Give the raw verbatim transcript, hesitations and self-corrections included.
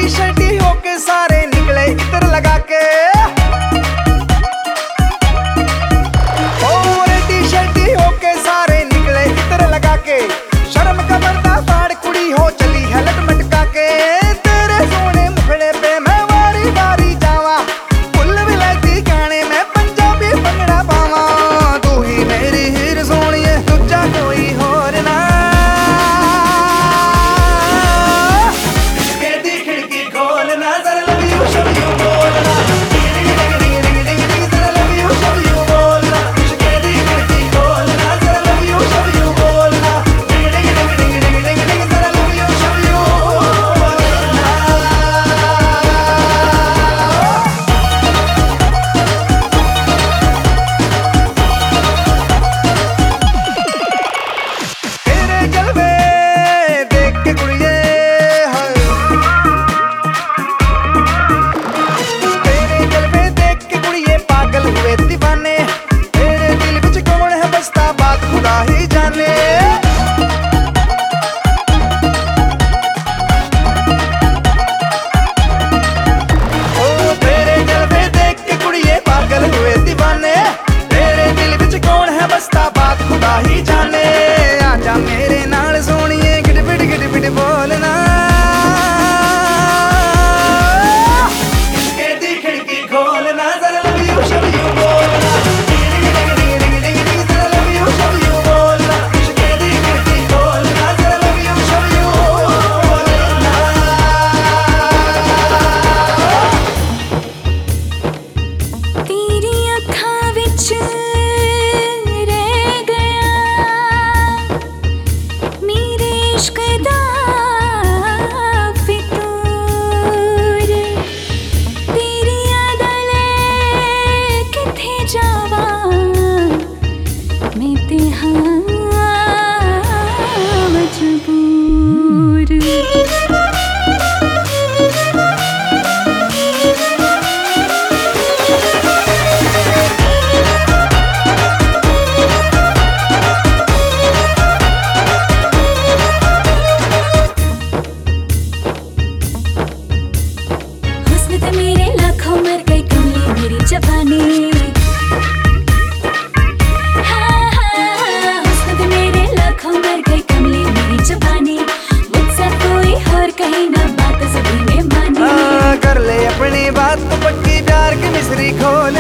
शर्टी होके सारे निकले इत्र लगा के। और टी शर्टी होके सारे निकले इत्र लगा के। शर्म का पर्दा फाड़ कुड़ी हो चली है लटमटका के। तेरे सोने मुखड़े पे मैं वारी वारी जावा, फुल विलायती गाने में पंजाबी भंगड़ा पावा। तू ही मेरी हीर सोनिए, दूजा कोई होर ना। ही जाने आजा मेरे नाल सोनिए, गिटबिट गिटबिट बोलना। कहती खिड़की खोलना, जरा लव यू शव यू बोलना। जरा लव यू शव यू बोलना। कहती खिड़की खोलना, जरा लव यू शव यू बोलना। तेरी अखां विच जवानी। हाँ हाँ हुस्न दे मेरे लाखों मर गई कमली मेरी जवानी। मुझसे कोई और कहीं ना बात सभी ने मानी। हाँ कर ले अपनी बात तो पक्की, प्यार की मिसरी खोल